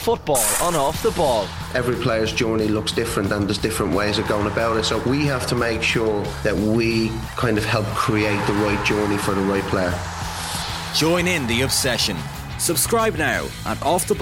Football on Off the Ball. Every player's journey looks different and there's different ways of going about it, so we have to make sure that we kind of help create the right journey for the right player. Join in the obsession. Subscribe now at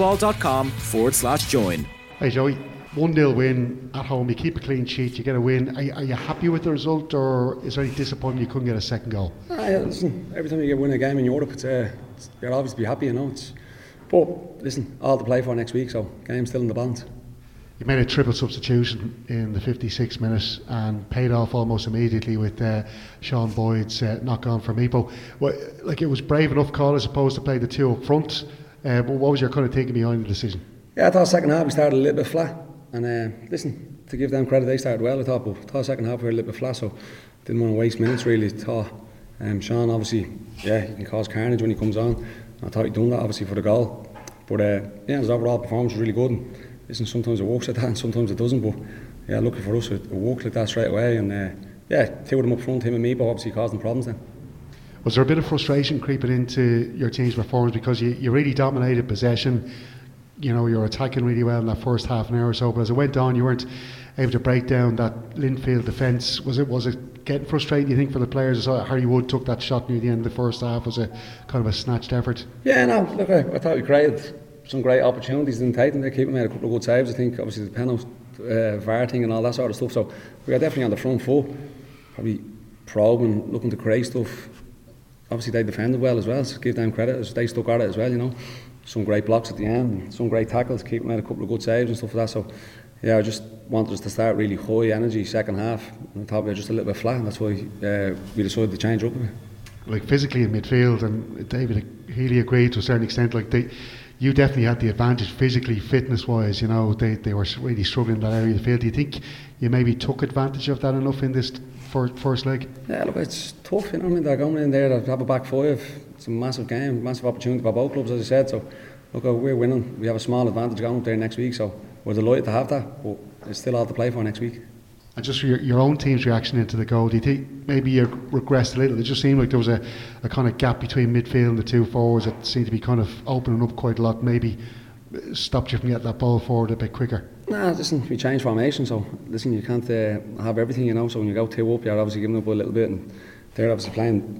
offtheball.com/join. Hey Joey, 1-0 win at home, you keep a clean sheet, you get a win. Are you happy with the result, or is there any disappointment you couldn't get a second goal? Listen, every time you win a game in Europe, you're obviously be happy, you know. But listen, all to play for next week, so game's still in the balance. You made a triple substitution in the 56th minute and paid off almost immediately with Sean Boyd's knock on for Meepo. Well, like, it was brave enough call, I suppose, to play the two up front. But what was your kind of thinking behind the decision? Yeah, I thought second half we started a little bit flat. And listen, to give them credit, they started well, I thought, but second half we were a little bit flat, so didn't want to waste minutes really. Thought Sean, obviously, yeah, he can cause carnage when he comes on. I thought he'd done that obviously for the goal. But yeah, his overall performance was really good. And listen, sometimes it works like that and sometimes it doesn't. But yeah, lucky for us, it worked like that straight away. And yeah, two of them up front, him and me, but obviously causing problems then. Was there a bit of frustration creeping into your team's performance because you really dominated possession? You know, you're attacking really well in that first half an hour or so, but as it went on, you weren't able to break down that Linfield defence. Was it getting frustrating, you think, for the players? Harry Wood took that shot near the end of the first half. Was it kind of a snatched effort? Yeah, no, look, I thought we created some great opportunities, didn't take them. They keep made a couple of good saves, I think, obviously the penalty VAR thing and all that sort of stuff. So we are definitely on the front foot, probably probing, looking to create stuff. Obviously they defended well as well, so give them credit, as they stuck at it as well, you know. Some great blocks at the end, some great tackles, keep made a couple of good saves and stuff like that. So yeah, I just wanted us to start really high energy second half. I thought we were just a little bit flat, and that's why we decided to change up a bit. Like physically in midfield, and David Healy agreed to a certain extent, like you definitely had the advantage physically, fitness wise, you know. They were really struggling in that area of the field. Do you think you maybe took advantage of that enough in this first leg? Yeah, look, it's tough, you know. I mean, they're going in there to have a back five. It's a massive game, massive opportunity for both clubs, as I said. So look, we're winning. We have a small advantage going up there next week, so we're delighted to have that, but it's still all to play for next week. And just for your own team's reaction into the goal, do you think maybe you regressed a little? It just seemed like there was a kind of gap between midfield and the two forwards that seemed to be kind of opening up quite a lot. Maybe stopped you from getting that ball forward a bit quicker. Nah, listen, we changed formation, so listen, you can't have everything, you know. So when you go two up, you're obviously giving up a little bit, and they're obviously playing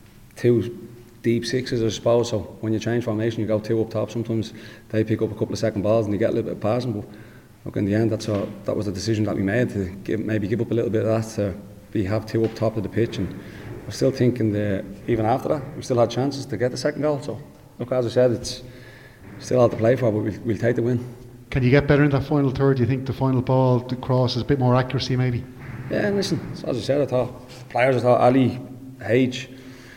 two deep sixes, I suppose. So when you change formation, you go two up top. Sometimes they pick up a couple of second balls and you get a little bit of passing. But look, in the end, that was the decision that we made, to maybe give up a little bit of that. We have two up top of the pitch, and we're still thinking that even after that, we still had chances to get the second goal. So look, as I said, it's still all to play for, but we'll take the win. Can you get better in that final third? Do you think the final ball, the cross, is a bit more accuracy maybe? Yeah, and listen, as I said, I thought Ali, H,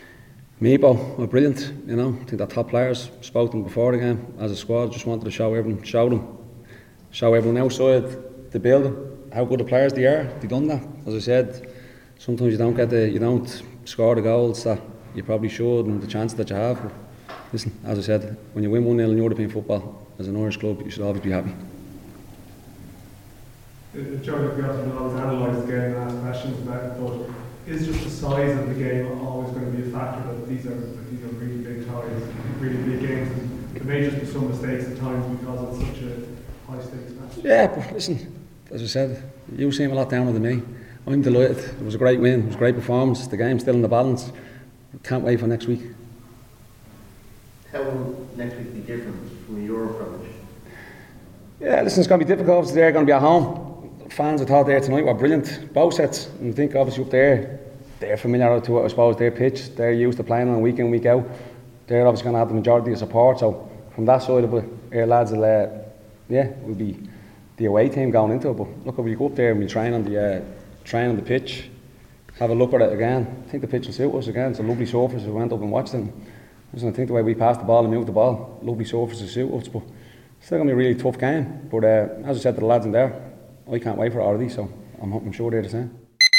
Meepo were brilliant, you know. I think the top players, spoke to them before the game as a squad, just wanted to show everyone outside the building how good the players they are. They've done that. As I said, sometimes you don't score the goals that you probably should and the chances that you have. But listen, as I said, when you win 1-0 in European football as an Irish club, you should always be happy. Joe, we often always analyse the game and ask questions about it, but is just the size of the game always going to be a factor, that these are really big ties, really big games, and there may just be some mistakes at times because it's such a high stakes match? Yeah, but listen, as I said, you seem a lot downer than me. I'm delighted. It was a great win, it was a great performance, the game's still in the balance. Can't wait for next week. How will next week be different from your approach? Yeah, listen, it's going to be difficult. Obviously, they're going to be at home. Fans I thought there tonight were brilliant, both sets. And I think obviously up there, they're familiar to, I suppose, their pitch. They're used to playing on week in, week out. They're obviously going to have the majority of support. So from that side of it, our lads will, will be the away team going into it. But look, if we go up there and we train on the pitch, have a look at it again. I think the pitch will suit us again. It's a lovely surface. We went up and watched it. I think the way we passed the ball and moved the ball, lovely surface to suit us. But it's still going to be a really tough game. But as I said to the lads in there, I can't wait for it already, so I'm sure they're the same.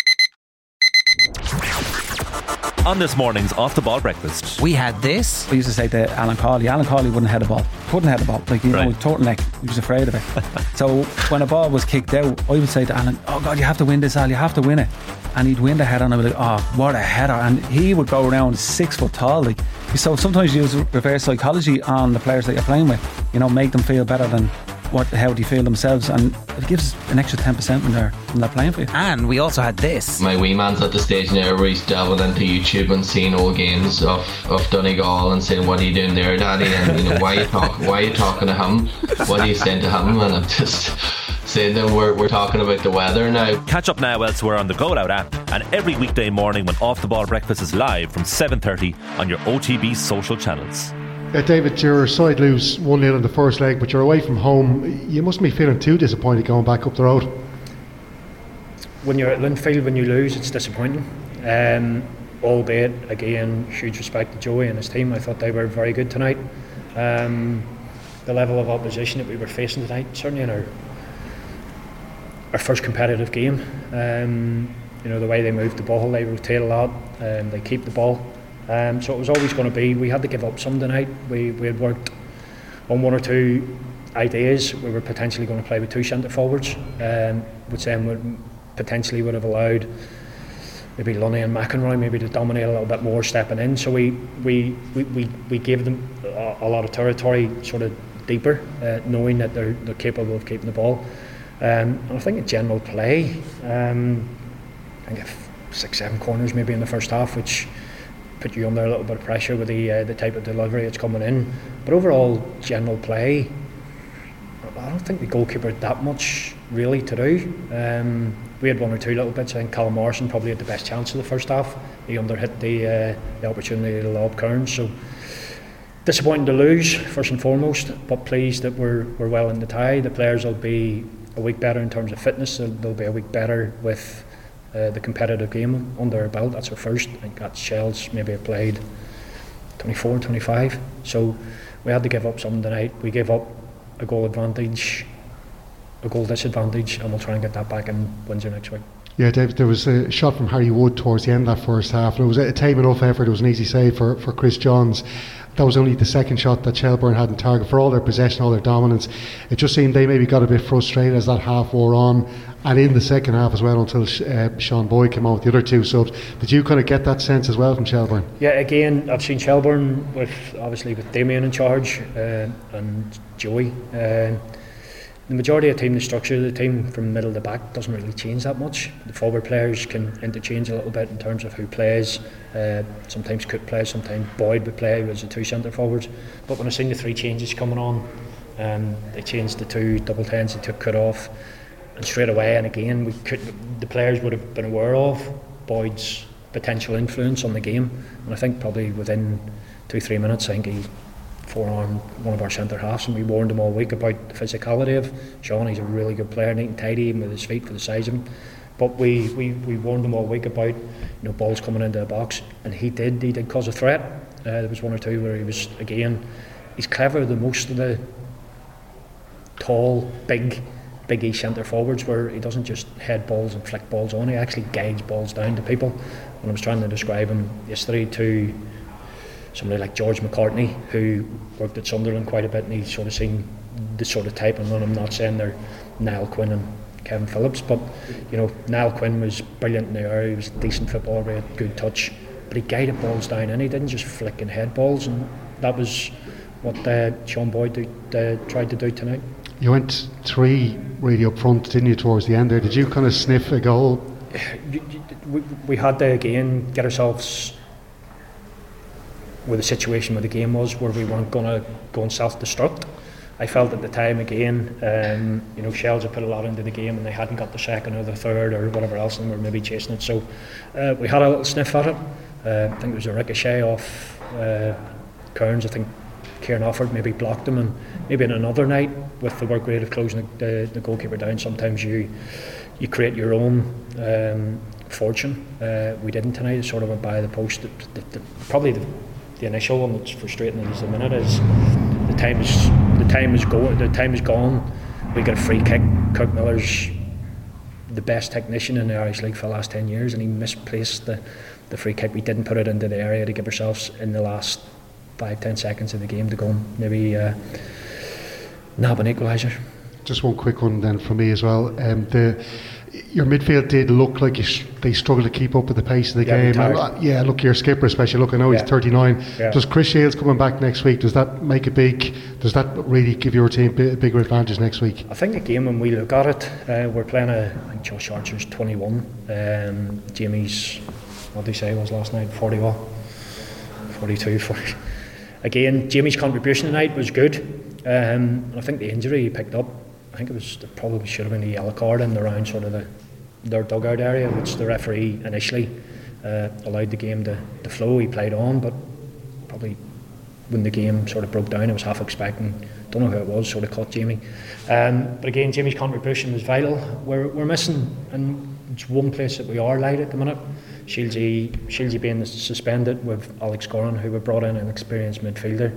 On this morning's Off the Ball breakfast, we had this. I used to say to Alan Cawley wouldn't head the ball. Couldn't head the ball. Like, you know, turtleneck. He was afraid of it. So when a ball was kicked out, I would say to Alan, oh God, you have to win this, Al, you have to win it. and he'd win the header, and I'd be like, oh, what a header. And he would go around 6 foot tall. Like, so sometimes you use reverse psychology on the players that you're playing with, you know, make them feel better than how they feel themselves, and it gives an extra 10% when they're playing for you. And we also had this. My wee man's at the stage now where he's delving into YouTube and seeing old games of Donegal and saying, what are you doing there, daddy? And, you know, why are you talking to him? What are you saying to him? And I'm just saying that we're talking about the weather now. Catch up now elsewhere on the Go Loud app and every weekday morning when Off the Ball Breakfast is live from 7:30 on your OTB social channels. David, your side lose 1-0 in the first leg, but you're away from home. You mustn't be feeling too disappointed going back up the road. When you're at Linfield, when you lose, it's disappointing. Albeit, again, huge respect to Joey and his team. I thought they were very good tonight. The level of opposition that we were facing tonight, certainly in our first competitive game. You know, the way they moved the ball, they rotate a lot, they keep the ball. So it was always going to be, we had to give up some tonight. We had worked on one or two ideas. We were potentially going to play with 2 centre forwards, which then potentially would have allowed maybe Lunny and McEnroy maybe to dominate a little bit more stepping in. So we gave them a lot of territory sort of deeper, knowing that they're capable of keeping the ball. And I think in general play, I think 6-7 corners maybe in the first half, which put you under a little bit of pressure with the type of delivery that's coming in. But overall, general play, I don't think the goalkeeper had that much really to do. We had 1 or 2 little bits. I think Callum Morrison probably had the best chance of the first half. He underhit the opportunity to lob Kearns. So disappointing to lose first and foremost, but pleased that we're well in the tie. The players will be a week better in terms of fitness. They'll be a week better with the competitive game under our belt. That's our first. I think that Shells maybe have played 24, 25. So we had to give up something tonight. We gave up a goal advantage, a goal disadvantage, and we'll try and get that back in Windsor next week. Yeah, David, there was a shot from Harry Wood towards the end of that first half, and it was a tame enough effort. It was an easy save for Chris Johns. That was only the second shot that Shelbourne had in target. For all their possession, all their dominance, it just seemed they maybe got a bit frustrated as that half wore on, and in the second half as well, until Sean Boyd came on with the other 2 subs. Did you kind of get that sense as well from Shelbourne? Yeah, again, I've seen Shelbourne with Damien in charge and Joey. The majority of the team, the structure of the team from middle to back doesn't really change that much. The forward players can interchange a little bit in terms of who plays. Sometimes Cook plays, sometimes Boyd would play as the 2 centre forwards. But when I seen the 3 changes coming on, they changed the 2 double 10s, they took Cook off, and straight away, and again, the players would have been aware of Boyd's potential influence on the game. And I think probably within 2-3 minutes, I think he forearmed one of our centre halves, and we warned him all week about the physicality of Sean. He's a really good player, neat and tidy, even with his feet for the size of him. But we warned him all week about balls coming into the box, and he did cause a threat. There was 1 or 2 where he was, again, he's clever than most of the tall, big East centre forwards, where he doesn't just head balls and flick balls on, he actually guides balls down to people. When I was trying to describe him yesterday to somebody like George McCartney, who worked at Sunderland quite a bit, and he's sort of seen the sort of type, and I'm not saying they're Niall Quinn and Kevin Phillips, but Niall Quinn was brilliant in the area. He was a decent footballer, he had good touch, but he guided balls down, and he didn't just flick and head balls, and that was what Sean Boyd tried to do tonight. You went 3 really up front, didn't you, towards the end there? Did you kind of sniff a goal? We had to again get ourselves where the situation where the game was, where we weren't going to go and self-destruct. I felt at the time again, Shells had put a lot into the game, and they hadn't got the second or the third or whatever else, and were maybe chasing it. So we had a little sniff at it. I think there was a ricochet off Kearns. I think Kieran Offord maybe blocked him, and maybe in another night with the work rate of closing the goalkeeper down, sometimes you create your own fortune. We didn't tonight. It sort of went by the post. Probably the initial one that's frustrating at the minute is the time is gone. We get a free kick. Kirk Miller's the best technician in the Irish League for the last 10 years, and he misplaced the free kick. We didn't put it into the area to give ourselves in the last 5-10 seconds of the game to go and maybe nab an equaliser. Just one quick one then from me as well. your midfield did look like they struggled to keep up with the pace of the game. And, look, your skipper especially, look, I know he's 39. Does Chris Shields coming back next week, does that really give your team a bigger advantage next week? I think again, when we look at it, we're playing I think Josh Archer's 21, Jamie's, what did he say was last night, 41, 42, 40. Again, Jamie's contribution tonight was good. I think the injury he picked up, I think it probably should have been a yellow card in around sort of their dugout area, which the referee initially allowed the game to flow. He played on, but probably when the game sort of broke down, I was half expecting, don't know who it was, sort of caught Jamie. But again, Jamie's contribution was vital. We're missing, and it's one place that we are light at the minute. Shieldsy being suspended, with Alex Goran, who we brought in, an experienced midfielder,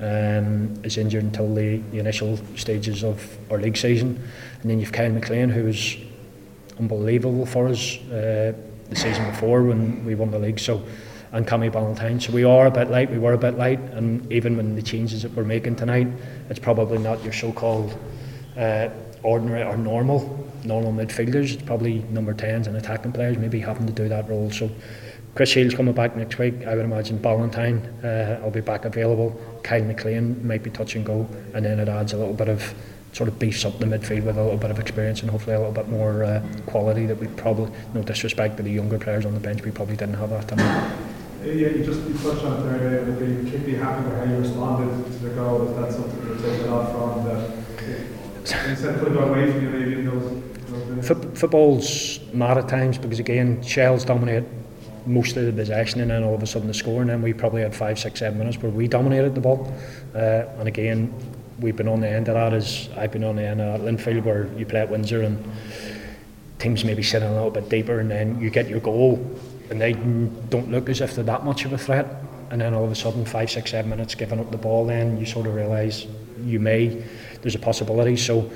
is injured until the initial stages of our league season. And then you've Kyle McLean, who was unbelievable for us the season before when we won the league, and Cammy Ballantyne. So we were a bit light, and even when the changes that we're making tonight, it's probably not your so-called ordinary or normal midfielders. It's probably number 10s and attacking players maybe having to do that role. So Chris Shields coming back next week. I would imagine Ballantyne will be back available. Kyle McLean might be touch and go, and then it adds a little bit of sort of beefs up the midfield with a little bit of experience and hopefully a little bit more quality that we probably, no disrespect to the younger players on the bench, we probably didn't have that time. Yeah, you touched on it there, David. I'd be particularly happy with how you responded to the goal. If that's something you're taking off from, that instead of putting it away from you maybe in those minutes. Football's mad at times because again, Shells dominate most of the possession and then all of a sudden the score, and then we probably had 5, 6, 7 minutes where we dominated the ball. And again, we've been on the end of that, as I've been on the end of that Linfield, where you play at Windsor and teams maybe sitting a little bit deeper, and then you get your goal and they don't look as if they're that much of a threat, and then all of a sudden 5, 6, 7 minutes giving up the ball, then you sort of realise there's a possibility. So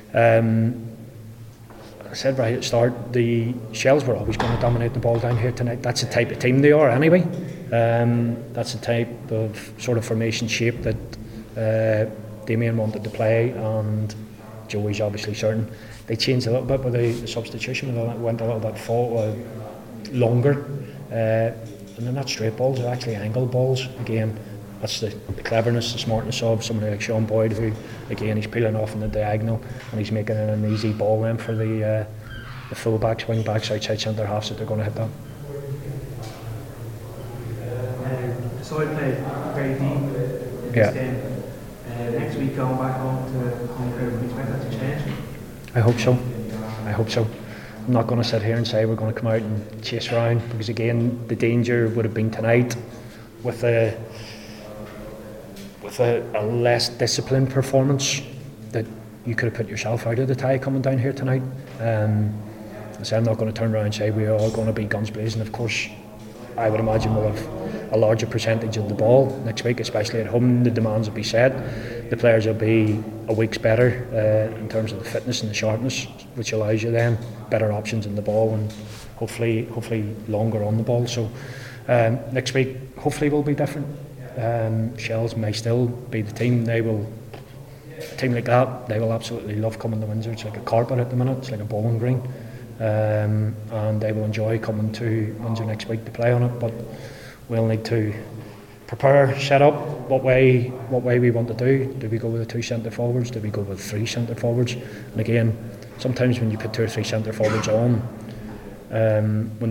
I said right at the start, the Shells were always going to dominate the ball down here tonight. That's the type of team they are anyway. That's the type of sort of formation shape that Damien wanted to play, and Joey's obviously certain. They changed a little bit with the substitution, went a little bit longer, and they're not straight balls, they're actually angled balls. Again, that's the cleverness, the smartness of somebody like Sean Boyd, who again he's peeling off in the diagonal and he's making it an easy ball then for the full backs, wing backs, outside centre halves that they're going to hit that. The side played very deep in this game. Next week going back home to home crowd, we expect that to change? I hope so. I'm not going to sit here and say we're going to come out and chase around, because again the danger would have been tonight with a less disciplined performance that you could have put yourself out of the tie coming down here tonight. So I'm not going to turn around and say we are all going to be guns blazing. Of course, I would imagine we'll have a larger percentage of the ball next week, especially at home. The demands will be set. The players will be a week's better in terms of the fitness and the sharpness, which allows you then better options in the ball and hopefully longer on the ball. So next week hopefully will be different. Shells may still be the team. A team like that, they will absolutely love coming to Windsor. It's like a carpet at the minute, it's like a bowling green, and they will enjoy coming to Windsor next week to play on it. But we'll need to prepare, set up what way we want to do. Do we go with the 2 centre forwards? Do we go with 3 centre forwards? And again, sometimes when you put 2 or 3 centre forwards on, when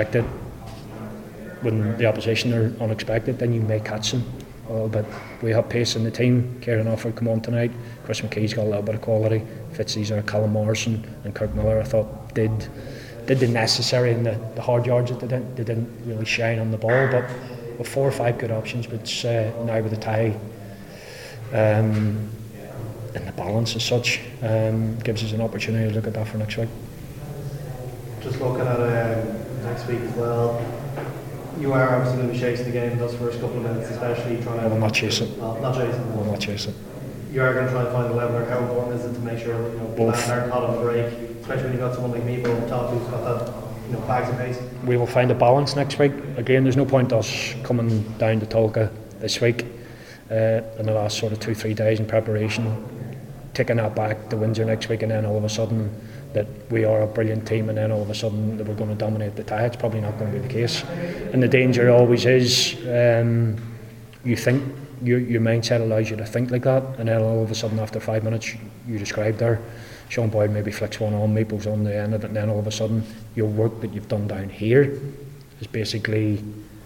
the opposition are unexpected, then you may catch them a little bit. We have pace in the team. Kieran Offord come on tonight. Chris McKee's got a little bit of quality. Fitzcaesar, Callum Morrison and Kirk Miller, I thought did the necessary in the hard yards that they didn't really shine on the ball, but with 4 or 5 good options, which now with the tie and the balance as such, gives us an opportunity to look at that for next week. Just looking at next week as well, you are obviously going to be chasing the game those first couple of minutes, especially trying to... Well, I'm not chasing. Not chasing? Well, I'm not chasing. You are going to try to find a leveler. How important is it to make sure that plans aren't hot on the break, especially when you've got someone like me on top who's got that bags of pace? We will find a balance next week. Again, there's no point us coming down to Tolka this week in the last sort of 2-3 days in preparation, taking that back to Windsor next week, and then all of a sudden that we are a brilliant team, and then all of a sudden that we're going to dominate the tie. It's probably not going to be the case. And the danger always is, you think, your mindset allows you to think like that, and then all of a sudden after 5 minutes, you described there, Sean Boyd maybe flicks one on, Maples on the end of it, and then all of a sudden your work that you've done down here is basically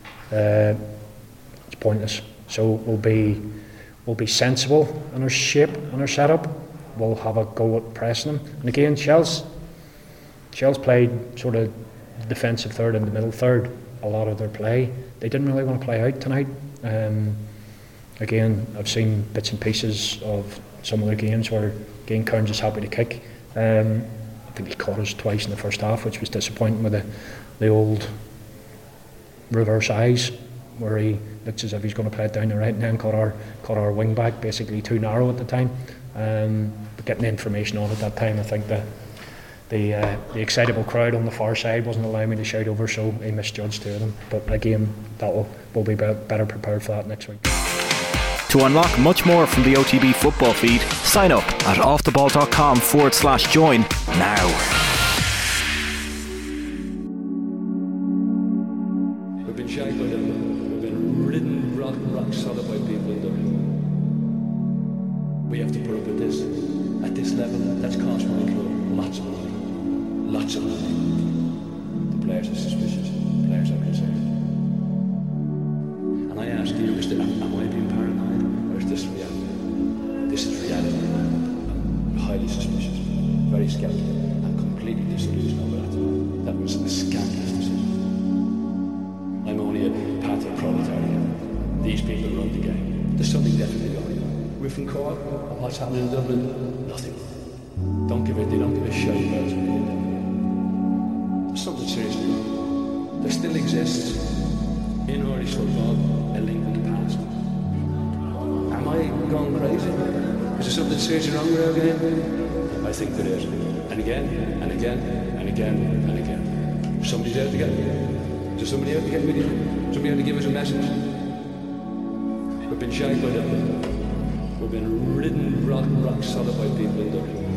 it's pointless. So we'll be sensible in our shape and our setup. We'll have a go at pressing them. And again, Shell's played sort of defensive third and the middle third a lot of their play. They didn't really want to play out tonight. Again, I've seen bits and pieces of some of their games where again Kearns is happy to kick. I think he caught us twice in the first half, which was disappointing with the old reverse eyes, where he looks as if he's going to play it down the right, and then caught our wing back basically too narrow at the time. But getting the information on at that time, I think the excitable crowd on the far side wasn't allowing me to shout over, so he misjudged two of them. But again, we'll be better prepared for that next week. To unlock much more from the OTB football feed, sign up at offtheball.com/join now. We've been shagged by them. We've been ridden rock solid by people in Dublin. We have to put up with this. At this level, that's cost my club lots of money. Lots of money. The players are suspicious. The players are concerned. And I ask you, am I being paranoid, or is this reality? This is reality. I'm highly suspicious, very sceptical, and completely disillusioned over that. That was a scandalous decision. I'm only a part of the proletariat. These people run the game. There's something definitely going on. We're from Cork, and what's happening in Dublin? Nothing. They don't give a shit about what's happening in Dublin. There's something seriously wrong. There still exists in Irish football a link with the past. Am I going crazy? Is there something seriously wrong with our game? I think there is. And again, and again, and again, and again. Somebody's out to get me. Is there somebody out to get me? Somebody out to give us a message? We've been shagged by them. We've been ridden rock solid by people in Dublin.